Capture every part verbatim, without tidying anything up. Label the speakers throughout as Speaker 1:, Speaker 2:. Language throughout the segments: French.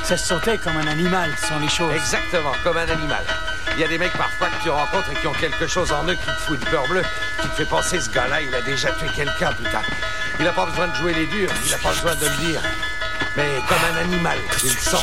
Speaker 1: Ça se sentait comme un animal sans les choses.
Speaker 2: Exactement, comme un animal. Il y a des mecs parfois que tu rencontres et qui ont quelque chose en eux qui te fout de peur bleue, qui te fait penser, ce gars-là, il a déjà tué quelqu'un, putain. Il n'a pas besoin de jouer les durs, il n'a pas besoin de le dire. Mais comme un animal, tu le sens.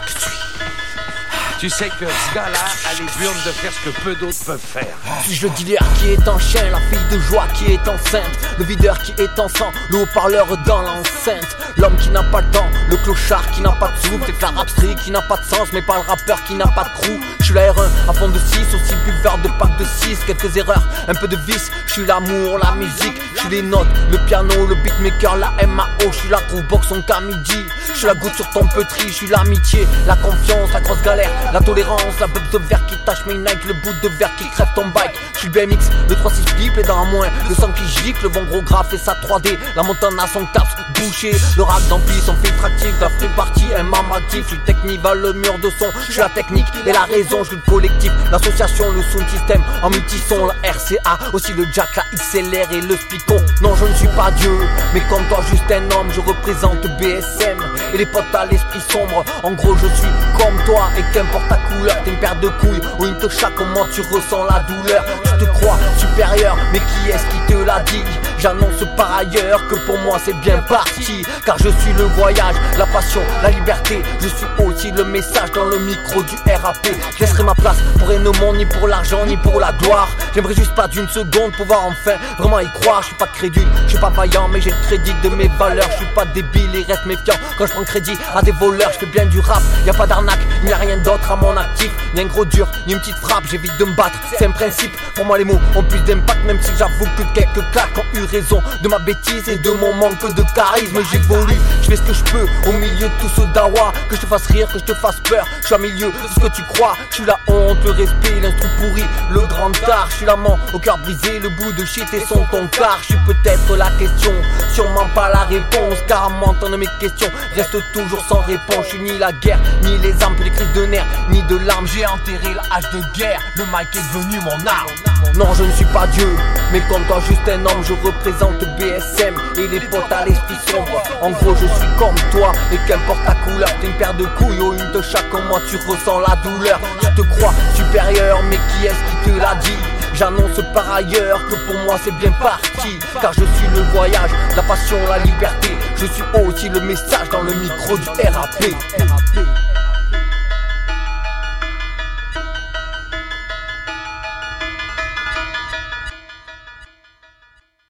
Speaker 2: Tu sais que ce gars-là a les burnes de faire ce que peu d'autres peuvent faire.
Speaker 3: Suis-je le dealer qui est en chien, la fille de joie qui est enceinte, le videur qui est en sang, le haut-parleur dans l'enceinte, l'homme qui n'a pas le temps, le clochard qui n'a pas de sous, c'est la rap street qui n'a pas de sens, mais pas le rappeur qui n'a pas de crew. Je suis la R un à fond de six, aussi buveur de pack de six, quelques erreurs, un peu de vice. Je suis l'amour, la musique, je suis les notes, le piano, le beatmaker, la M A O, je suis la groovebox, on t'a midi. Je suis la goutte sur ton petri, je suis l'amitié, la confiance, la grosse galère, la tolérance, la beuve de verre qui tâche mes Nike, le bout de verre qui crève ton bike. Je suis le B M X, le trois six flip et dans un moins, le sang qui gicle, le bon gros graphe et sa trois D, la montagne à son taps bouché, le rack d'ampli, son filtre actif, la free party, un membre actif, je suis technique, va le mur de son, je suis la technique et la raison, je suis le collectif, l'association, le sound system, en multison, la R C A, aussi le jack, la X L R et le spicon. Non, je ne suis pas Dieu, mais comme toi, juste un homme, je représente B S M et les potes à l'esprit sombre. En gros, je suis comme toi et qu'importe ta couleur, t'es une paire de couilles ou une techa, comment tu ressens la douleur. Tu te crois supérieur, mais qui est-ce qui te l'a dit? J'annonce par ailleurs que pour moi c'est bien parti, car je suis le voyage, la passion, la liberté. Je suis aussi le message dans le micro du R A P. Je laisserai ma place pour rien au monde, ni pour l'argent, ni pour la gloire. J'aimerais juste pas d'une seconde pouvoir enfin vraiment y croire. Je suis pas crédule, je suis pas vaillant, mais j'ai le crédit de mes valeurs. Je suis pas débile et reste méfiant quand je prends crédit à des voleurs. Je fais bien du rap, y a pas d'arnaque, il n'y a rien d'autre à mon actif. Ni un gros dur, ni une petite frappe, j'évite de me battre. C'est un principe, pour moi les mots ont plus d'impact, même si j'avoue que quelques claques ont eu raison de ma bêtise et de mon manque de charisme. J'évolue, je fais ce que je peux au milieu de tout ce dawa. Que je te fasse rire, que je te fasse peur, je suis au milieu de ce que tu crois. Je suis la honte, le respect, l'instru pourri, le grand art. Je suis l'amant au cœur brisé, le bout de shit et son ton car. Je suis peut-être la question, sûrement pas la réponse, car à m'entendre mes questions reste toujours sans réponse. Je suis ni la guerre, ni les armes, puis les crises de nerfs, ni de larmes. J'ai enterré la hache de guerre, le mic est devenu mon arme. Non, je ne suis pas Dieu, mais comme toi juste un homme, je représente B S M et les potes à l'esprit sombre. En gros, je suis comme toi, et qu'importe ta couleur, t'es une paire de couilles ou une de chaque, comme moi tu ressens la douleur. Tu te crois supérieur, mais qui est-ce qui te l'a dit? J'annonce par ailleurs que pour moi c'est bien parti, car je suis le voyage, la passion, la liberté. Je suis aussi le message dans le micro du R A P.